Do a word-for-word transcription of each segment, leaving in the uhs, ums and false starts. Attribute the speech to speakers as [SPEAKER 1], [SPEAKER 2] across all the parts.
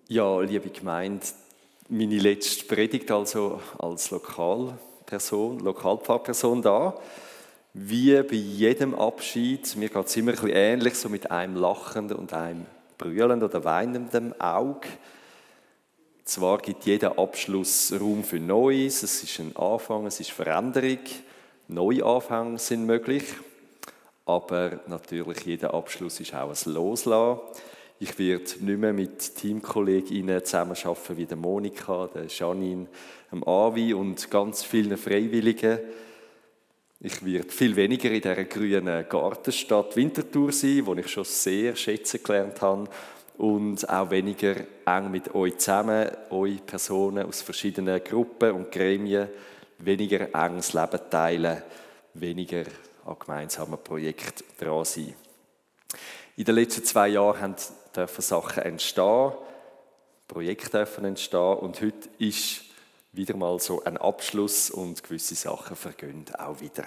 [SPEAKER 1] Ja, liebe Gemeinde, meine letzte Predigt also als Lokalperson, Lokalpfarrperson da. Wie bei jedem Abschied, mir geht es immer ein bisschen ähnlich, so mit einem lachenden und einem brüllenden oder weinenden Auge. Zwar gibt jeder Abschluss Raum für Neues, es ist ein Anfang, es ist Veränderung, Neuanfänge sind möglich, aber natürlich jeder Abschluss ist auch ein Loslassen. Ich werde nicht mehr mit Teamkolleginnen zusammenarbeiten wie der Monika, der Janine, dem Avi und ganz vielen Freiwilligen. Ich werde viel weniger in dieser grünen Gartenstadt Winterthur sein, wo ich schon sehr schätzen gelernt habe. Und auch weniger eng mit euch zusammen, euch Personen aus verschiedenen Gruppen und Gremien, weniger enges Leben teilen, weniger an gemeinsamen Projekten dran sein. In den letzten zwei Jahren dürfen Sachen entstehen, Projekte dürfen entstehen und heute ist wieder mal so ein Abschluss und gewisse Sachen vergehen auch wieder.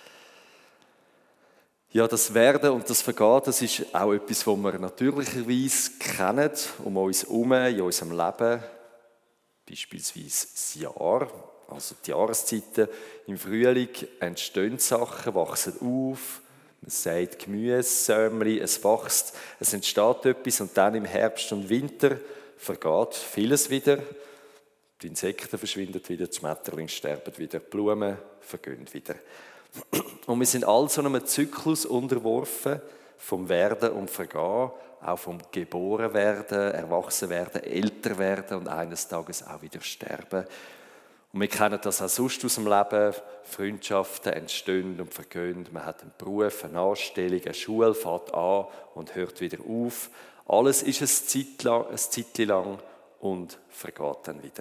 [SPEAKER 1] Ja, das Werden und das Vergehen, das ist auch etwas, was wir natürlicherweise kennen, um uns herum, in unserem Leben. Beispielsweise das Jahr, also die Jahreszeiten. Im Frühling entstehen Sachen, wachsen auf. Man sagt Gemüse, Sämli, es wächst, es entsteht etwas und dann im Herbst und Winter vergeht vieles wieder. Die Insekten verschwinden wieder, die Schmetterlinge sterben wieder, die Blumen vergehen wieder. Und wir sind all so einem Zyklus unterworfen, vom Werden und Vergehen, auch vom Geborenwerden, Erwachsenwerden, Älterwerden und eines Tages auch wieder sterben. Und wir kennen das auch sonst aus dem Leben. Freundschaften entstehen und vergehen. Man hat einen Beruf, eine Anstellung, eine Schule, fängt an und hört wieder auf. Alles ist ein Zeitlang, ein Zeitchen lang und vergeht dann wieder.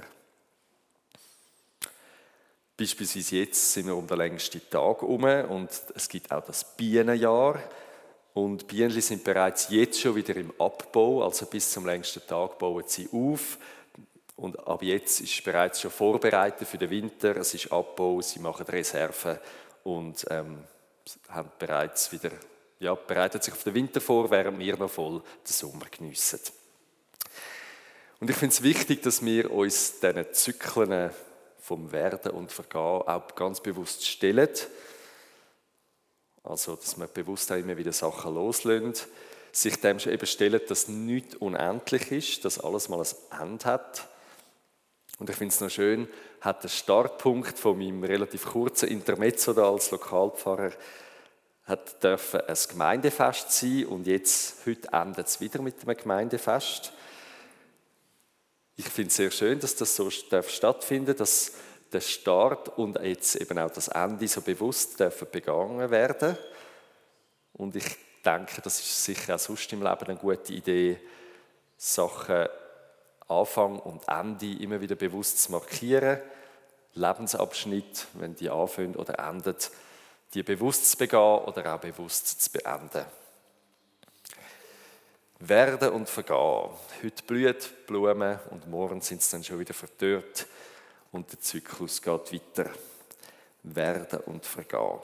[SPEAKER 1] Beispielsweise jetzt sind wir um den längsten Tag herum und es gibt auch das Bienenjahr. Und Bienen sind bereits jetzt schon wieder im Abbau, also bis zum längsten Tag bauen sie auf. Und ab jetzt ist bereits schon vorbereitet für den Winter, es ist Abbau, sie machen Reserven und ähm, haben bereits wieder, ja, bereiten sich auf den Winter vor, während wir noch voll den Sommer geniessen. Und ich finde es wichtig, dass wir uns diesen Zyklen vom Werden und Vergehen auch ganz bewusst stellen. Also, dass wir bewusst auch immer wieder Sachen loslassen, sich dem eben stellen, dass nichts unendlich ist, dass alles mal ein Ende hat. Und ich finde es noch schön, hat der Startpunkt von meinem relativ kurzen Intermezzo da als Lokalpfarrer hat dürfen ein Gemeindefest sein und jetzt, heute endet es wieder mit einem Gemeindefest. Ich finde es sehr schön, dass das so stattfinden darf, dass der Start und jetzt eben auch das Ende so bewusst dürfen begangen werden. Und ich denke, das ist sicher auch sonst im Leben eine gute Idee, Sachen Anfang und Ende immer wieder bewusst zu markieren, Lebensabschnitt, wenn die anfangen oder enden, die bewusst zu begehen oder auch bewusst zu beenden. Werden und vergehen. Heute blühen Blumen und morgen sind sie dann schon wieder verdorrt und der Zyklus geht weiter. Werden und vergehen.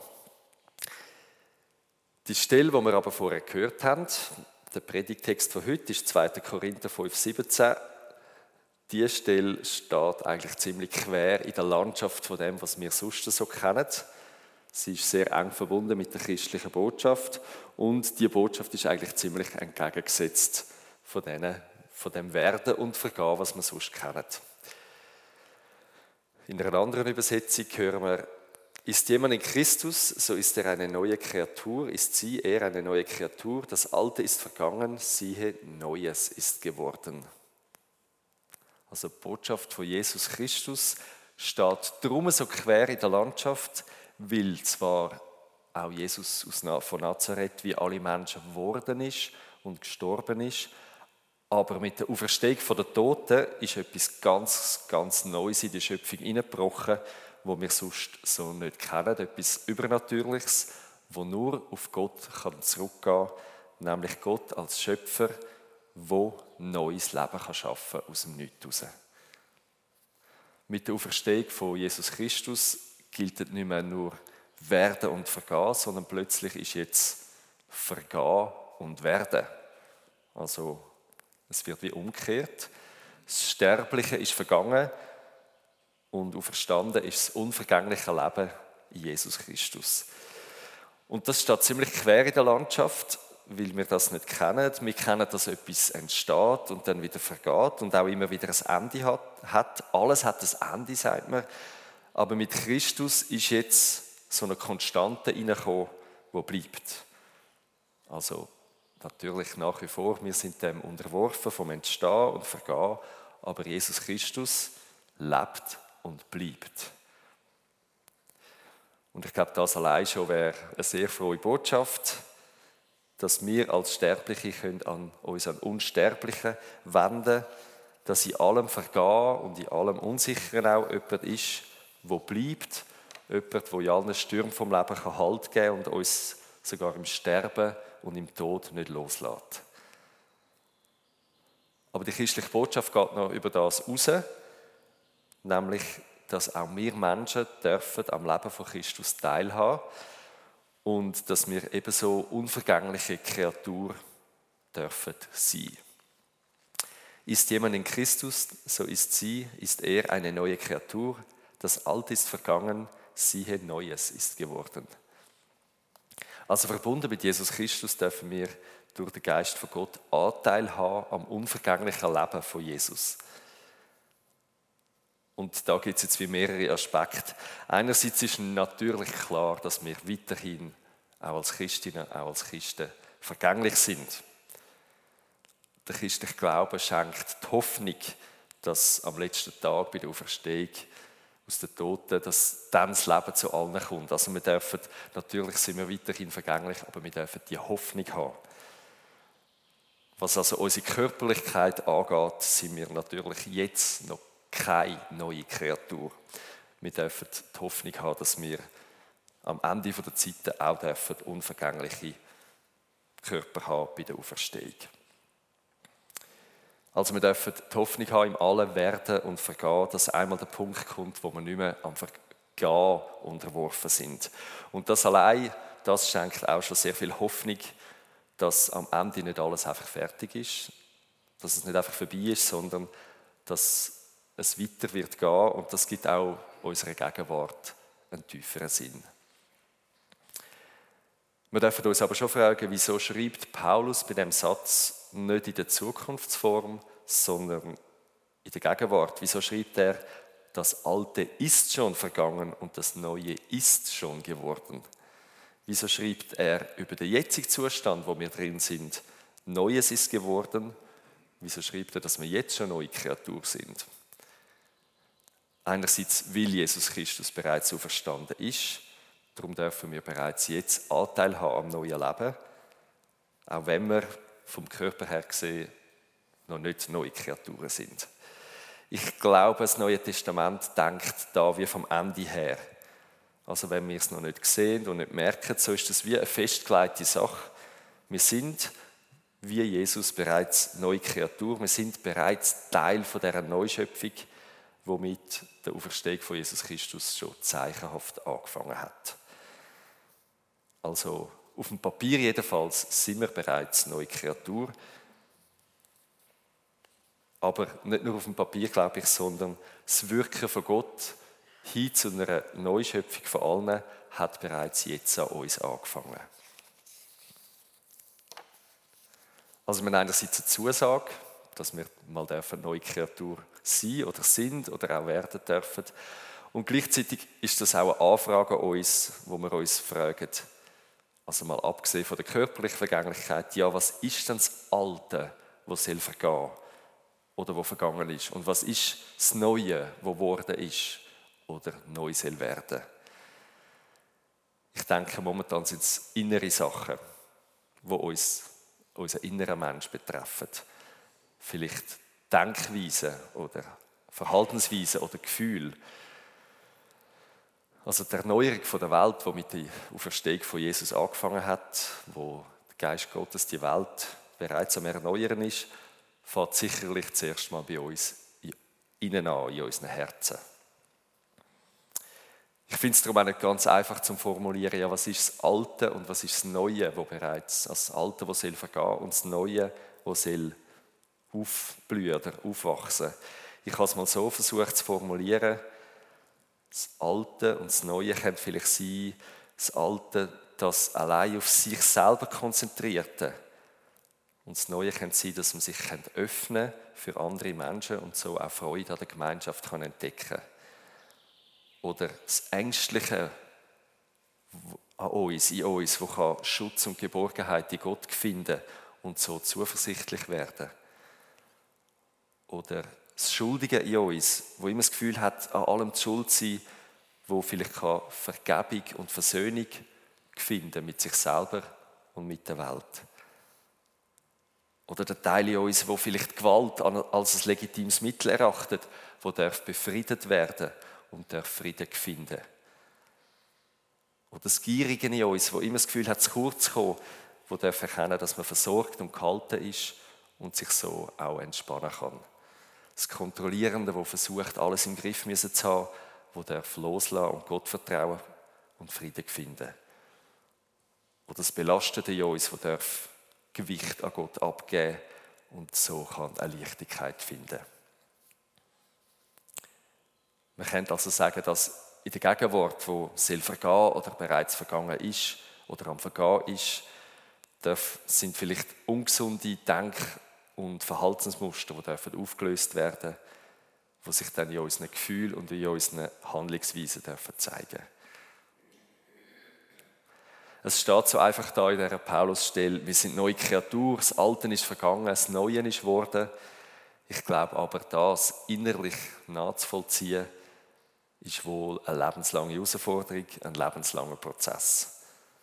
[SPEAKER 1] Die Stelle, die wir aber vorher gehört haben, der Predigtext von heute ist zweiter Korinther fünf siebzehn. Diese Stelle steht eigentlich ziemlich quer in der Landschaft von dem, was wir sonst so kennen. Sie ist sehr eng verbunden mit der christlichen Botschaft und die Botschaft ist eigentlich ziemlich entgegengesetzt von, denen, von dem Werden und Vergehen, was wir sonst kennen. In einer anderen Übersetzung hören wir, ist jemand in Christus, so ist er eine neue Kreatur, ist sie, er eine neue Kreatur, das Alte ist vergangen, siehe, Neues ist geworden. Also die Botschaft von Jesus Christus steht drum so quer in der Landschaft, weil zwar auch Jesus von Nazareth wie alle Menschen geworden ist und gestorben ist, aber mit der Auferstehung der Toten ist etwas ganz, ganz Neues in die Schöpfung hineingebrochen, was wir sonst so nicht kennen, etwas Übernatürliches, das nur auf Gott zurückgehen kann, nämlich Gott als Schöpfer, der neues Leben schaffen kann aus dem Nichts heraus. Mit der Auferstehung von Jesus Christus gilt nicht mehr nur Werden und Vergehen, sondern plötzlich ist jetzt Vergehen und Werden. Also es wird wie umgekehrt. Das Sterbliche ist vergangen und auferstanden ist das unvergängliche Leben in Jesus Christus. Und das steht ziemlich quer in der Landschaft, weil wir das nicht kennen. Wir kennen, dass etwas entsteht und dann wieder vergeht und auch immer wieder ein Ende hat. Alles hat ein Ende, sagt man. Aber mit Christus ist jetzt so eine Konstante reingekommen, die bleibt. Also natürlich nach wie vor, wir sind dem unterworfen, vom Entstehen und Vergehen, aber Jesus Christus lebt und bleibt. Und ich glaube, das allein schon wäre eine sehr frohe Botschaft, dass wir als Sterbliche können an uns an Unsterblichen wenden, dass in allem Vergehen und in allem Unsicheren auch jemand ist, der bleibt, jemand, der in allen Stürmen vom Leben Halt geben kann und uns sogar im Sterben und im Tod nicht loslässt. Aber die christliche Botschaft geht noch über das raus, nämlich, dass auch wir Menschen dürfen am Leben von Christus teilhaben und dass wir ebenso unvergängliche Kreatur dürfen sein. Ist jemand in Christus, so ist sie, ist er eine neue Kreatur. Das Alte ist vergangen, siehe, Neues ist geworden. Also verbunden mit Jesus Christus dürfen wir durch den Geist von Gott Anteil haben am unvergänglichen Leben von Jesus. Und da gibt es jetzt wie mehrere Aspekte. Einerseits ist natürlich klar, dass wir weiterhin auch als Christinnen, auch als Christen vergänglich sind. Der christliche Glaube schenkt die Hoffnung, dass am letzten Tag bei der Auferstehung aus den Toten, dass dann das Leben zu allen kommt. Also wir dürfen, natürlich sind wir weiterhin vergänglich, aber wir dürfen die Hoffnung haben. Was also unsere Körperlichkeit angeht, sind wir natürlich jetzt noch keine neue Kreatur. Wir dürfen die Hoffnung haben, dass wir am Ende der Zeiten auch dürfen unvergängliche Körper haben bei der Auferstehung. Also wir dürfen die Hoffnung haben, im Allen Werden und Vergehen, dass einmal der Punkt kommt, wo wir nicht mehr am Vergehen unterworfen sind. Und das allein, das schenkt auch schon sehr viel Hoffnung, dass am Ende nicht alles einfach fertig ist, dass es nicht einfach vorbei ist, sondern dass es weiter wird gehen und das gibt auch unserer Gegenwart einen tieferen Sinn. Wir dürfen uns aber schon fragen, wieso schreibt Paulus bei dem Satz nicht in der Zukunftsform, sondern in der Gegenwart. Wieso schreibt er, das Alte ist schon vergangen und das Neue ist schon geworden? Wieso schreibt er über den jetzigen Zustand, wo wir drin sind, Neues ist geworden? Wieso schreibt er, dass wir jetzt schon neue Kreatur sind? Einerseits, weil Jesus Christus bereits auferstanden ist, darum dürfen wir bereits jetzt Anteil haben am neuen Leben, auch wenn wir vom Körper her gesehen noch nicht neue Kreaturen sind. Ich glaube, das Neue Testament denkt da wie vom Ende her. Also wenn wir es noch nicht sehen und nicht merken, so ist das wie eine festgelegte Sache. Wir sind wie Jesus bereits neue Kreatur, wir sind bereits Teil von dieser Neuschöpfung, die mit der Auferstehung von Jesus Christus schon zeichenhaft angefangen hat. Also auf dem Papier jedenfalls sind wir bereits neue Kreatur. Aber nicht nur auf dem Papier, glaube ich, sondern das Wirken von Gott hin zu einer Neuschöpfung von allen hat bereits jetzt an uns angefangen. Also wir haben einerseits eine Zusage, dass wir mal eine neue Kreatur sein oder sind oder auch werden dürfen. Und gleichzeitig ist das auch eine Anfrage an uns, wo wir uns fragen, also mal abgesehen von der körperlichen Vergänglichkeit, ja, was ist denn das Alte, das soll vergehen oder was vergangen ist? Und was ist das Neue, das geworden ist oder neu soll werden? Ich denke, momentan sind es innere Sachen, die uns, unseren inneren Mensch betreffen. Vielleicht Denkweisen oder Verhaltensweisen oder Gefühle. Also die Erneuerung der Welt, die mit der Auferstehung von Jesus angefangen hat, wo der Geist Gottes die Welt bereits am Erneuern ist, fängt sicherlich zuerst mal bei uns innen an, in unseren Herzen. Ich finde es darum auch nicht ganz einfach zu formulieren, ja, was ist das Alte und was ist das Neue, wo bereits, also das Alte, das soll vergehen und das Neue, das soll aufblühen oder aufwachsen. Ich habe es mal so versucht zu formulieren, das Alte und das Neue könnte vielleicht sein, das Alte, das allein auf sich selber konzentrierte. Und das Neue könnte sein, dass man sich öffnen für andere Menschen und so auch Freude an der Gemeinschaft kann entdecken kann. Oder das Ängstliche an uns, in uns, wo kann Schutz und Geborgenheit in Gott finden und so zuversichtlich werden. Oder das Schuldige in uns, wo immer das Gefühl hat, an allem die Schuld sein, wo vielleicht kann Vergebung und Versöhnung finden mit sich selber und mit der Welt. Oder der Teil in uns, wo vielleicht Gewalt als ein legitimes Mittel erachtet, wo darf befriedet werden und darf Frieden finden. Oder das Gierige in uns, wo immer das Gefühl hat, zu kurz zu kommen, wo darf erkennen, dass man versorgt und gehalten ist und sich so auch entspannen kann. Das Kontrollierende, wo versucht, alles im Griff zu haben, wo darf loslassen und Gott vertrauen und Frieden finden. Oder das Belastete in uns, wo darf Gewicht an Gott abgeben und so kann eine Leichtigkeit finden. Man könnte also sagen, dass in der Gegenwart, wo soll vergehen oder bereits vergangen ist oder am Vergehen ist, darf, sind vielleicht ungesunde Denk- und Verhaltensmuster, die dürfen aufgelöst werden, die sich dann in unseren Gefühlen und in unseren Handlungsweisen dürfen zeigen. Es steht so einfach da in dieser Paulus-Stelle, wir sind neue Kreaturen, das Alte ist vergangen, das Neue ist geworden. Ich glaube aber, das innerlich nachzuvollziehen, ist wohl eine lebenslange Herausforderung, ein lebenslanger Prozess.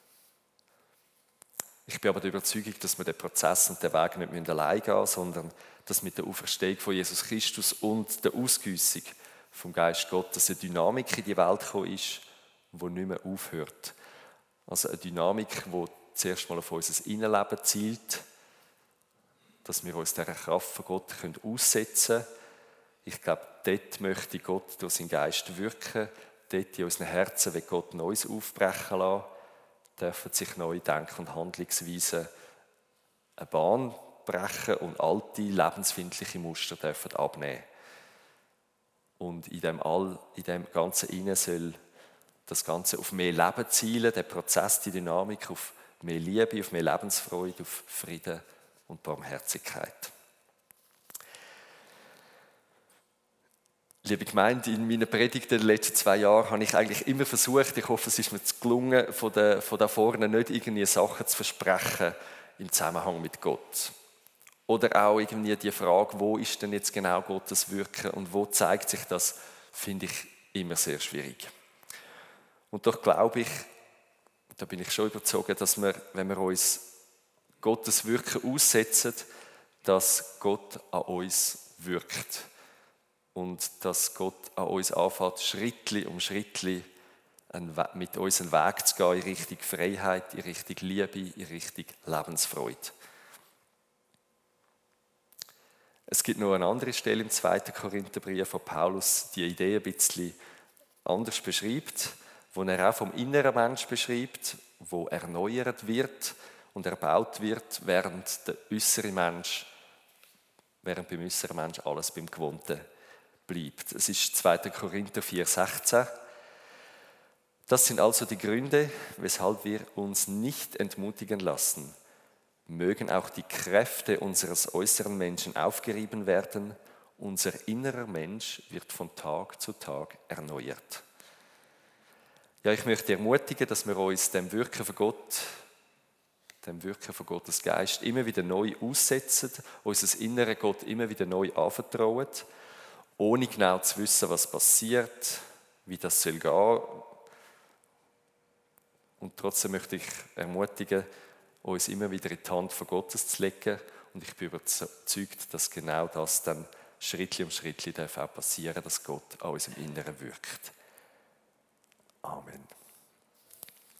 [SPEAKER 1] Ich bin aber der Überzeugung, dass wir den Prozess und den Weg nicht allein gehen müssen, sondern dass mit der Auferstehung von Jesus Christus und der Ausgüssung vom Geist Gottes eine Dynamik in die Welt gekommen ist, die nicht mehr aufhört. Also eine Dynamik, die zuerst mal auf unser Innenleben zielt, dass wir uns dieser Kraft von Gott aussetzen können. Ich glaube, dort möchte Gott durch seinen Geist wirken. Dort in unseren Herzen will Gott Neues aufbrechen lassen. Dürfen sich neue Denk- und Handlungsweisen eine Bahn brechen und alte, lebensfindliche Muster dürfen abnehmen. Und in dem, All, in dem Ganzen Innen soll das Ganze auf mehr Leben zielen, der Prozess, die Dynamik, auf mehr Liebe, auf mehr Lebensfreude, auf Frieden und Barmherzigkeit. Liebe Gemeinde, in meinen Predigten der letzten zwei Jahre habe ich eigentlich immer versucht, ich hoffe, es ist mir gelungen, von da, von da vorne nicht irgendwie Sachen zu versprechen im Zusammenhang mit Gott. Oder auch irgendwie die Frage, wo ist denn jetzt genau Gottes Wirken und wo zeigt sich das, finde ich immer sehr schwierig. Und doch glaube ich, da bin ich schon überzeugt, dass wir, wenn wir uns Gottes Wirken aussetzen, dass Gott an uns wirkt. Und dass Gott an uns anfängt, Schrittli um Schrittli mit uns einen Weg zu gehen in Richtung Freiheit, in Richtung Liebe, in Richtung Lebensfreude. Es gibt noch eine andere Stelle im zweiten Korintherbrief von Paulus, die Idee ein bisschen anders beschreibt, wo er auch vom inneren Mensch beschreibt, wo erneuert wird und erbaut wird, während der äußere Mensch, während beim äußeren Mensch alles beim Gewohnten bleibt. Es ist zweiter Korinther vier sechzehn. Das sind also die Gründe, weshalb wir uns nicht entmutigen lassen. Mögen auch die Kräfte unseres äußeren Menschen aufgerieben werden, unser innerer Mensch wird von Tag zu Tag erneuert. Ja, ich möchte ermutigen, dass wir uns dem Wirken von Gott, dem Wirken von Gottes Geist immer wieder neu aussetzen, unser innere Gott immer wieder neu anvertrauen, ohne genau zu wissen, was passiert, wie das soll gehen. Und trotzdem möchte ich ermutigen, uns immer wieder in die Hand von Gottes zu legen. Und ich bin überzeugt, dass genau das dann Schritt um Schritt auch passieren darf, dass Gott an unserem Inneren wirkt. Amen.